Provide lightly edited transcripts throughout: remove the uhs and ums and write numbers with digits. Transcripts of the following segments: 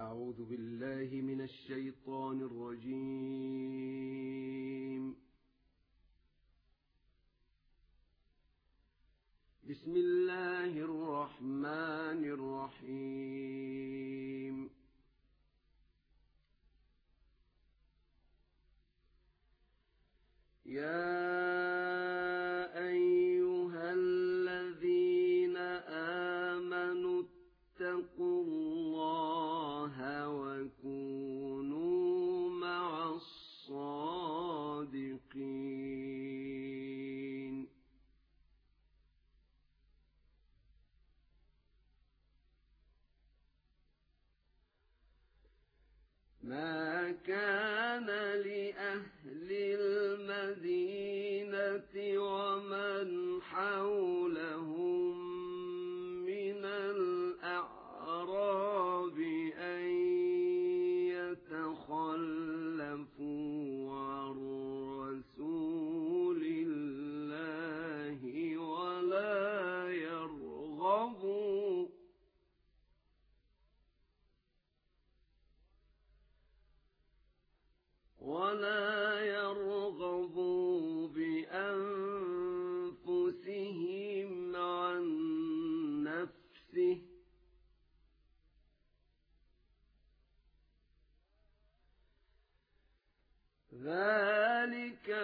أعوذ بالله من الشيطان الرجيم. بسم الله الرحمن الرحيم. يا أيها الذين آمنوا اتقوا الله وكونوا مع الصادقين. ما كان لأهل المدينة ومن حولهم من الأعراب أن يتخلفوا عن رسول الله ولا يرغبوا بأنفسهم عن نفسه، ذلك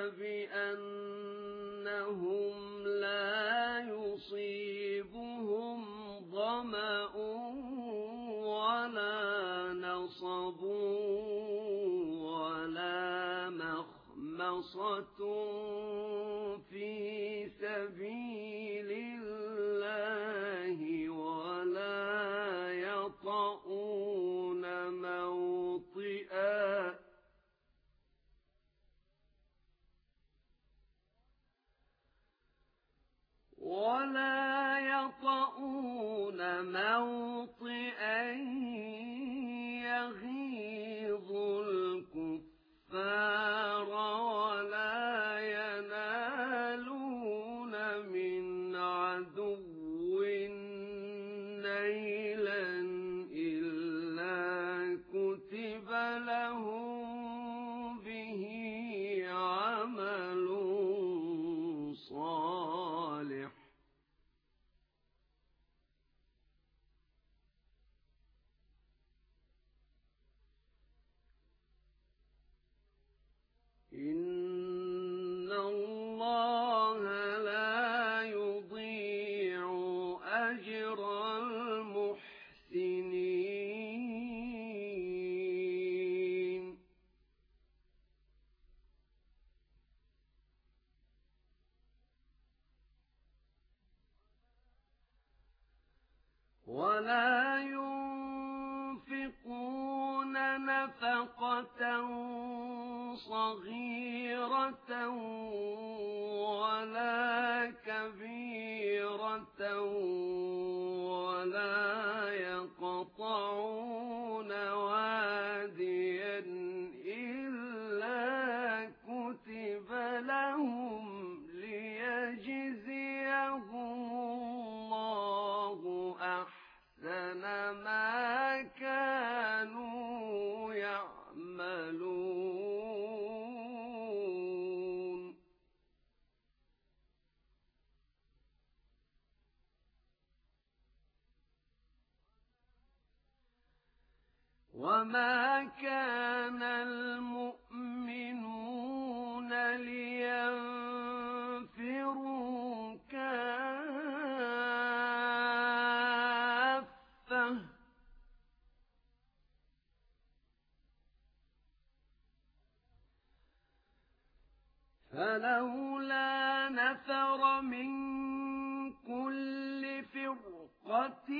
بأنهم لا يصيبهم ظمأ ولا نصب ولا مخمصة في سبيل الله ولا يطؤون موطئا يغيظ الكفار ولا ينالون من عدو نيلا إلا كتب لهم به عمل صالح. إن الله لا يضيع أجر المحسنين. ولا ينفقون نفقة صغيرة ولا كبيرة ولا يقطعون واديا إلا كتب لهم ليجزيهم الله أحسن ما كانوا يعملون. وما كان المؤمنون لينفروا كافة فلولا نفر من كل فرقة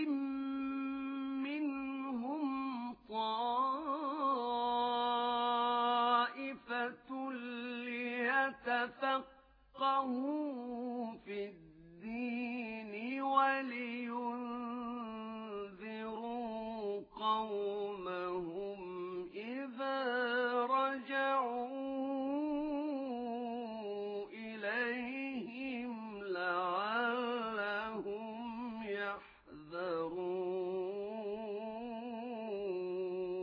منهم طائفة ليتفقهوا في الدين ولينذروا قومهم إذا رجعوا إليهم لعلهم يحذرون.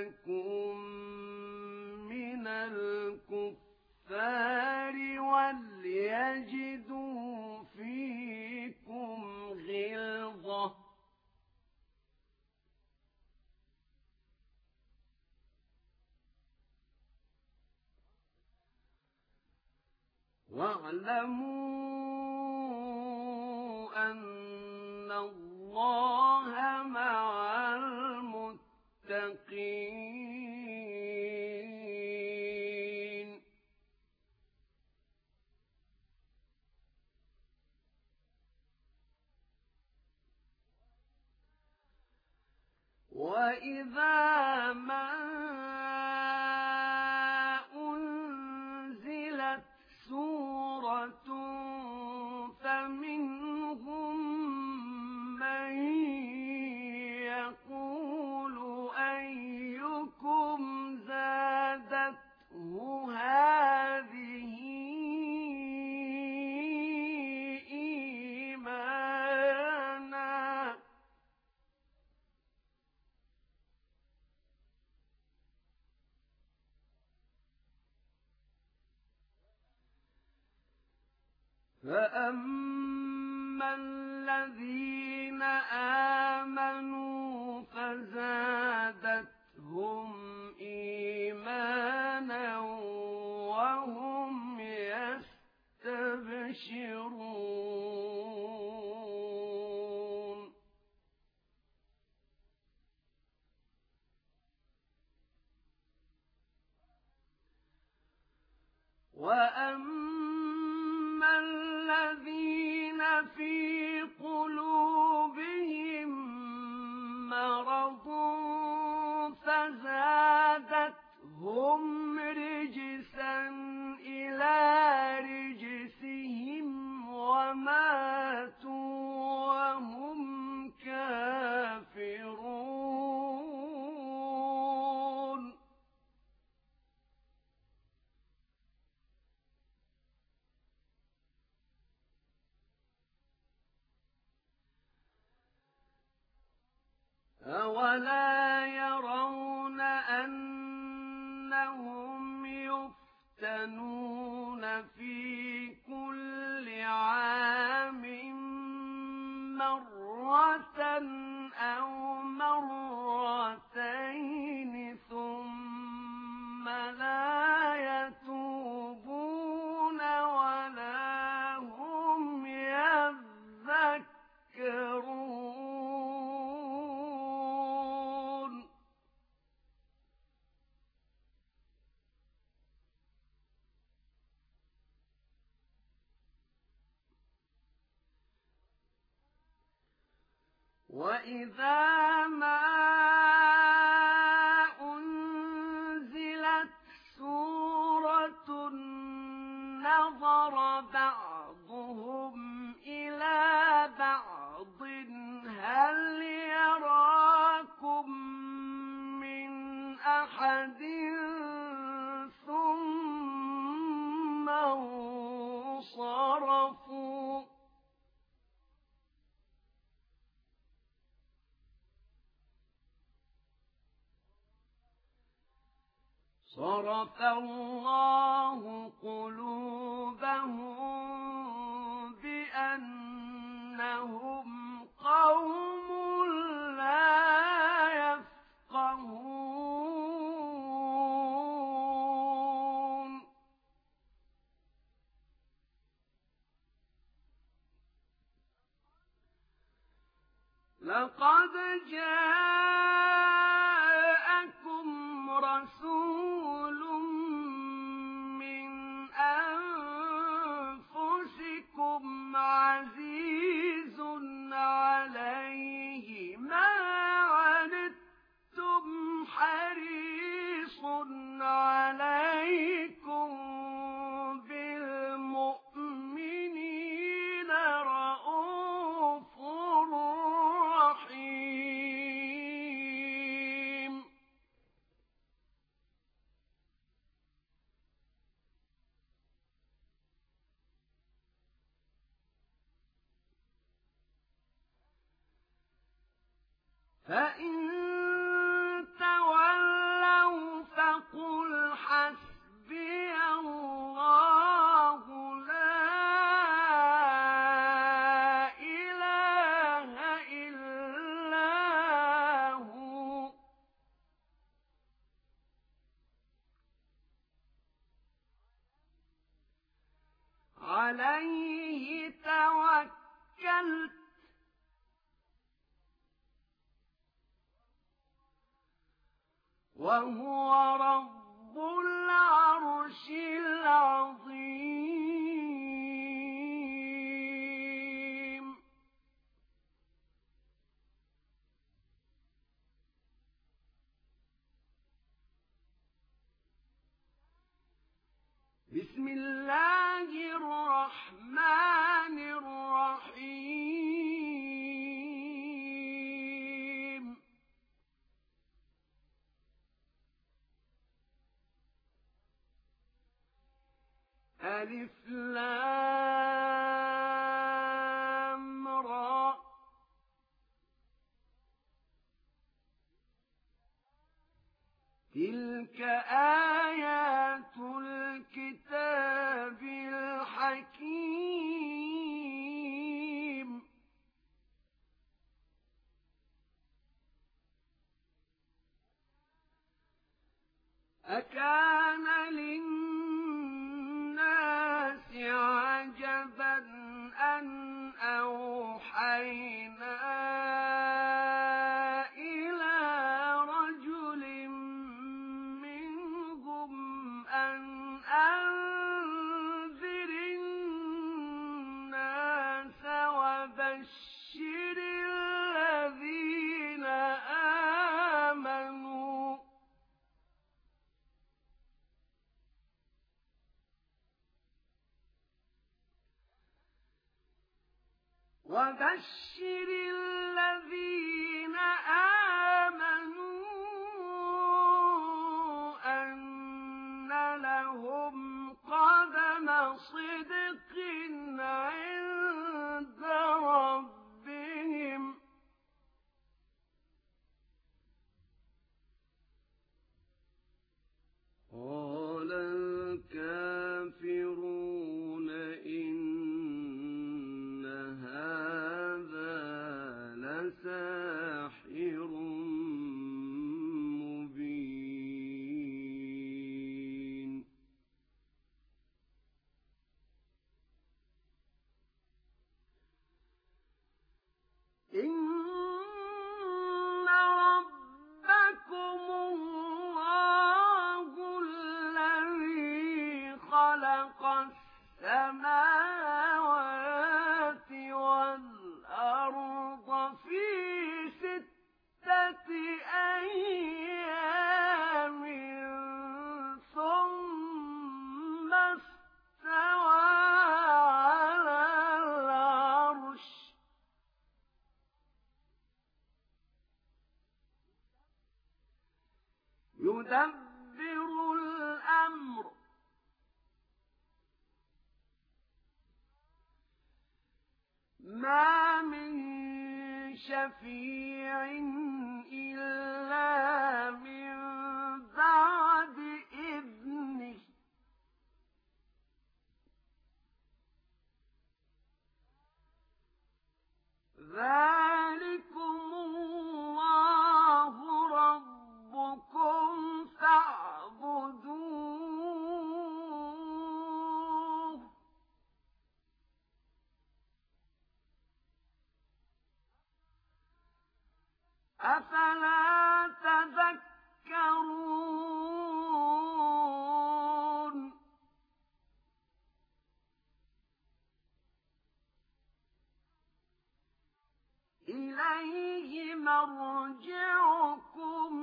لكم من الكفار وليجدوا فيكم غلظة واعلموا أن الله مع المتقين وإذا ما أنزلت سورة فمنهم من يقول أيكم زادته هذه إيمانا فأما الذين آمنوا فزادتهم إيمانا وهم يستبشرون وأما الذين في قلوبهم مرض فزادتهم رجسا إلى رجسهم وماتوا وهم كافرون أولا يرون أنهم يفتنون في كل عام مرة أو مرتين ثم لا يتوبون ولا هم يذكرون وإذا ما أنزلت سورة نظر بعضهم إلى بعض هل يراكم من أحد ثم انصرفوا صرف الله قلوبهم بأنهم قوم لا يفقهون لقد جاءكم رسول من أنفسكم عزيز عليه ما عنتم حريص عليكم بالمؤمنين رءوف رحيم فإن تولوا عليه توكلت وهو رب العرش العظيم بسم الله الرحمن الرحيم ألف لام را تلك آيات الكتاب الحكيم أكان للناس عجبا أن أوحينا إلى رجل منهم أن أنذر الناس وبشر الذين آمنوا أن لهم قدم صدق عند ربهم قال الكافرون إن هذا لساحر مبين إن ربكم الله الذي خلق السماوات والأرض في 6 أيام ثم استوى على العرش يدبر الأمر ما من شفيع إلا من بعد إذنه ذلكم الله ربكم فاعبدوه أفلا تذكرون إليه مرجعكم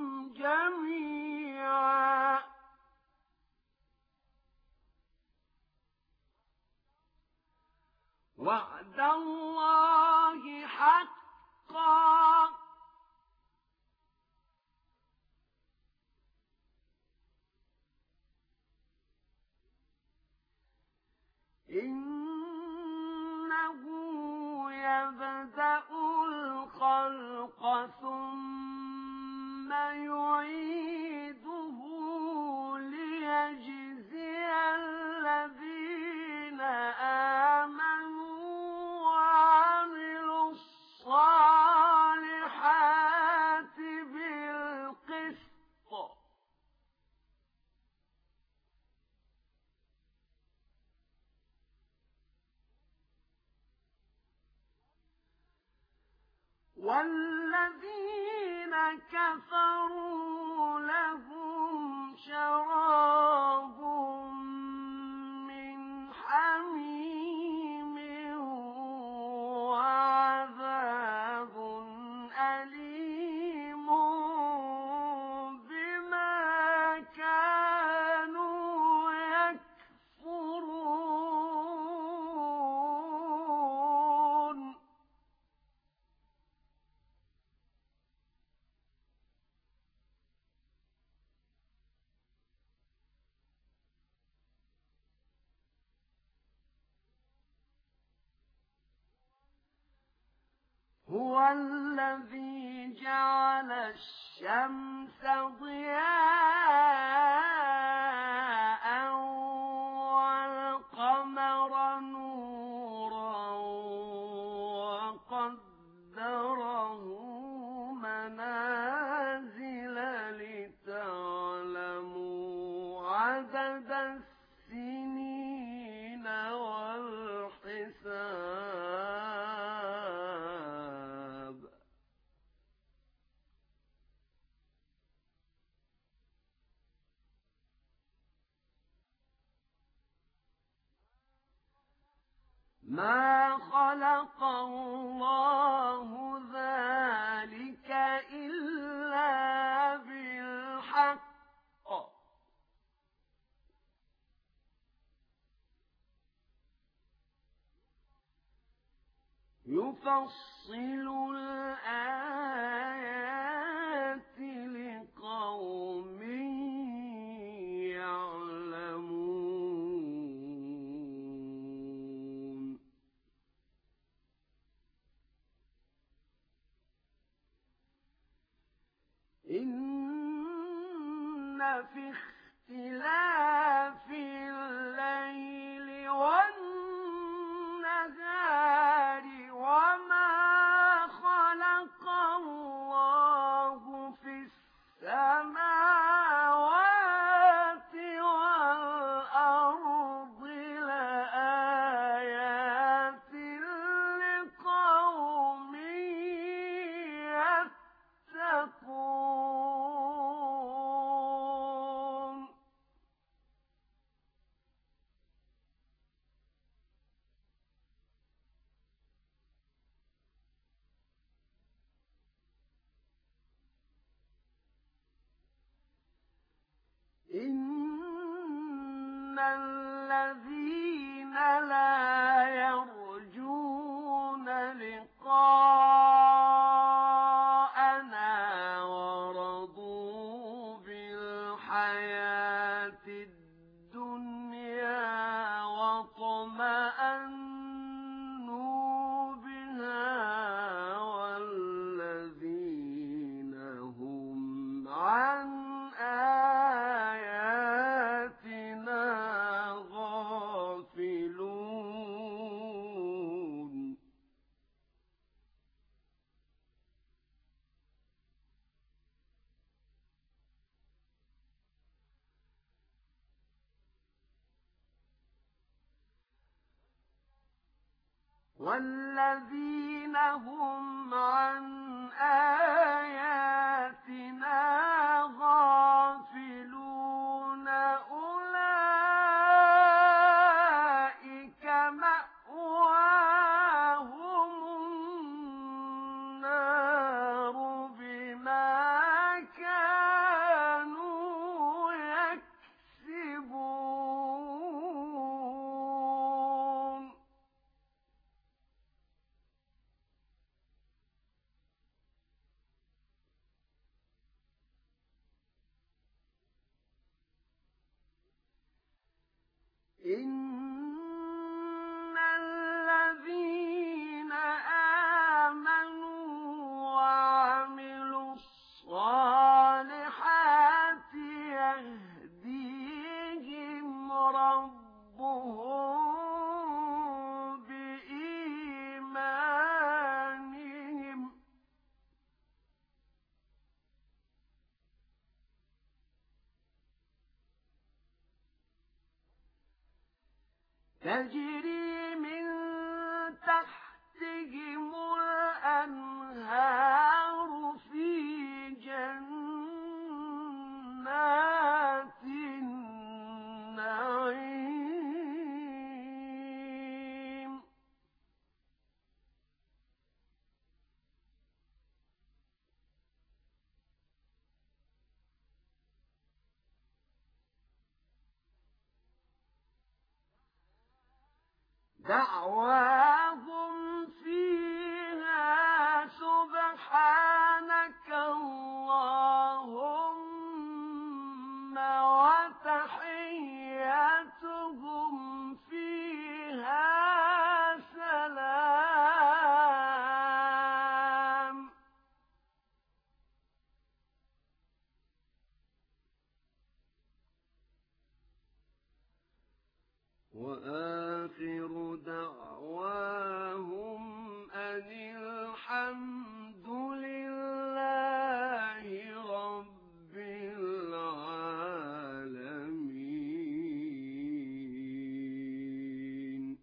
جميعا وعد الله حقا إنه يبدأ الخلق ثم يعيده ليجزي الذين آمنوا وعملوا الصالحات بالقسط والذين كفروا لهم شراب من حميم وعذاب أليم بما كانوا يكفرون هو الذي جعل الشمس ضياء والقمر نورا وقدره منازل لتعلموا عدد السنين والحساب ما خلق الله ذلك إلا بالحق يفصل الآيات لقوم يعلمون إن في اختلاف الليل والنهار وما خلق الله في السماوات والأرض لآيات لقوم يتقون إن الذين لا يرجون لقاءنا ورضوا بالحياة الدنيا واطمأنوا بها والذين هم عن آياتنا غافلون والذين هم عن آياتنا غافلون أولئك مأواهم النار بما كانوا يكسبون إن الذين آمنوا وعملوا الصالحات يهديهم ربهم بإيمانهم تجري من تحتهم الأنهار والأنهار في جنات النعيم دعواهم فيها سبحانك اللهم وتحيتهم فيها سلام وآخر دعواهم أن الحمد لله رب العالمين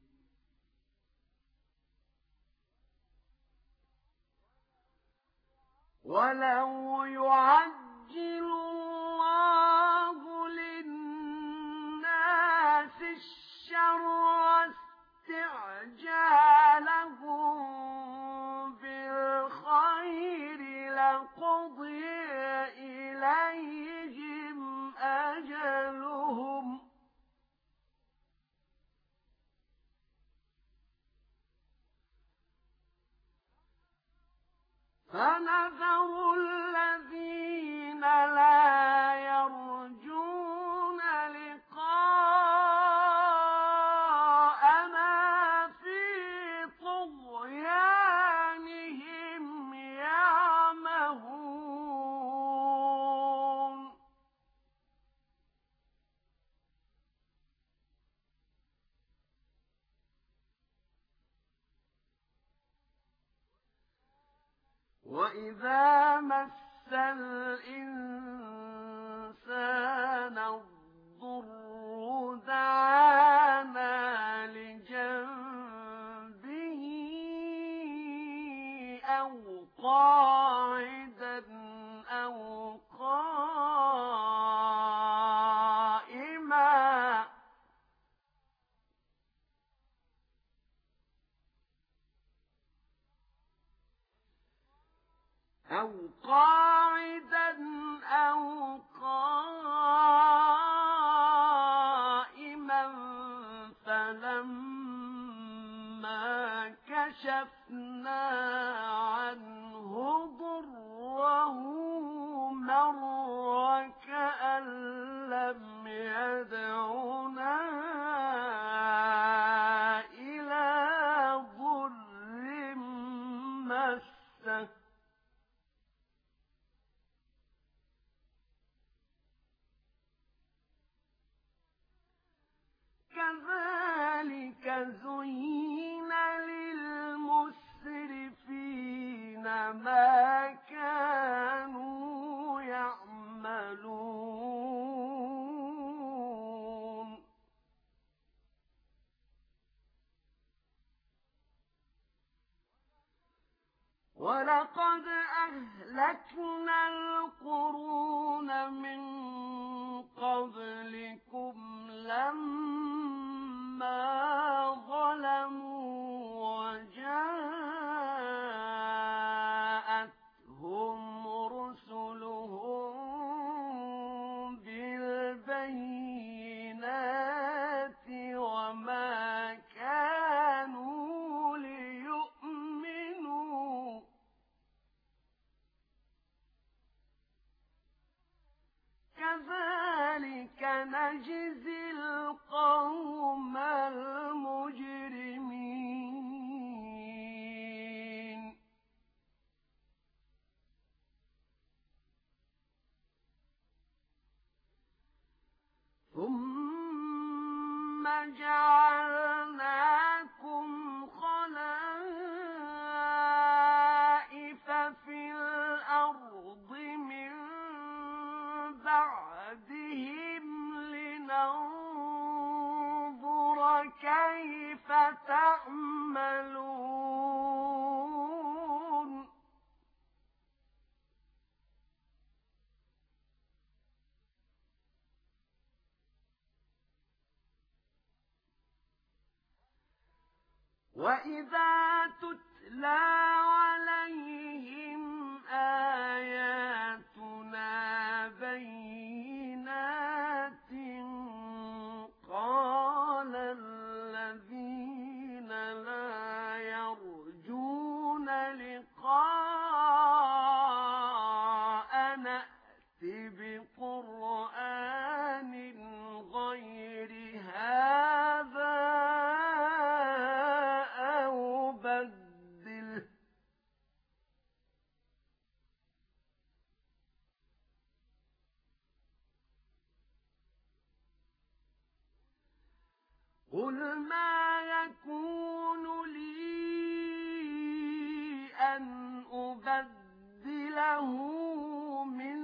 ولو يعجل الله للناس الشر استعجالهم بالخير لقضي إليهم أجلهم فنذر الذين لا يرجون لقاءنا في طغيانهم يعمهون وإذا مس الإنسان الضر دعانا لجنبه أو قاعدا أو قائما فلما كشفنا عنه ضره مر كأن لم يدعنا إلى ضر مسه كذلك زين للمسرفين ما كانوا يعملون ولقد أهلكنا القرون من قبلكم لما ظلموا وجاءتهم رسلهم بالبينات وما كانوا ليؤمنوا وإذا تتلى عليهم آياتنا بينات قال الذين لا يرجون لقاءنا ائت بقرآن غير هذا أو بدله قل ما يكون لي أن أبدله من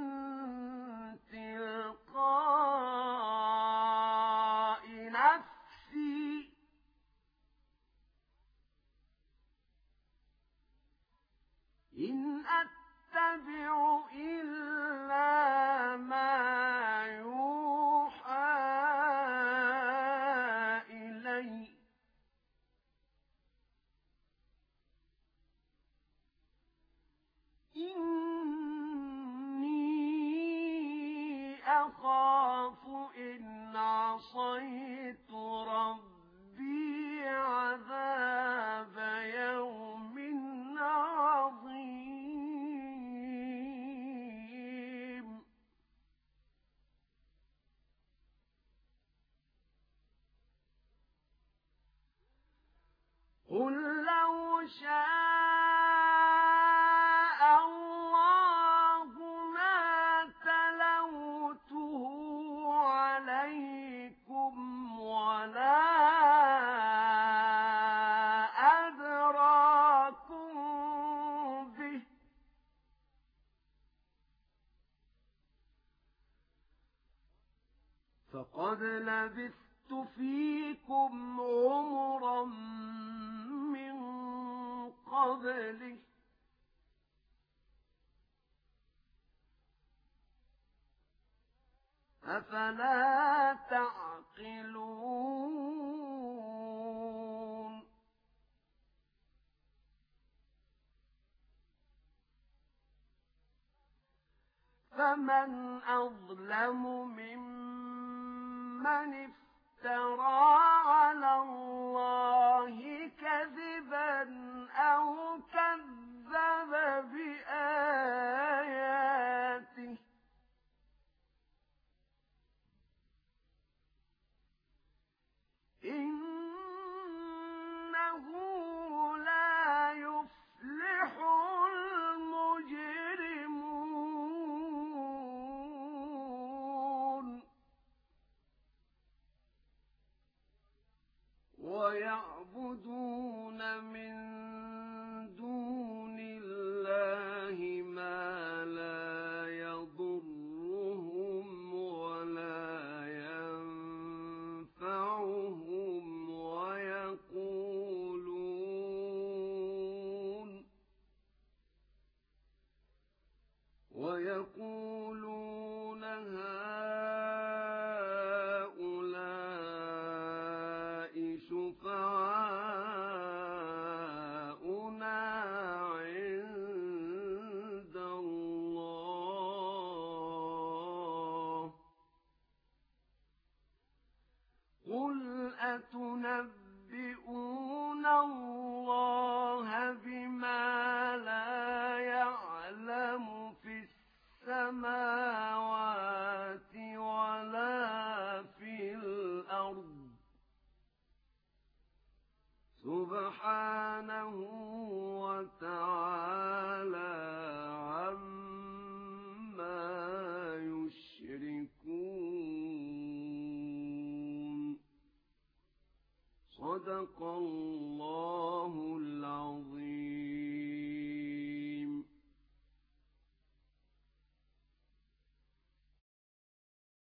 تلقاء نفسي إن أتبع إلا ما يوحى إلي إني أخاف إن عصيت ربي عذاب يوم عظيم قل لو شاء الله ما تلوته عليكم ولا أدراكم به فقد لبثت فيكم عمرا من قبله أفلا تعقلون فمن أظلم ممن افترى على الله كذبا أو كذب بآياته إنه لا يفلح المجرمون ويعبدون من دون الله ما لا يضرهم ولا ينفعهم ويقولون هؤلاء شفعاؤنا عند الله قل أتنبئون الله بما لا يعلم في السماوات ولا في الأرض سبحانه وتعالى عما يشركون صدق الله العظيم.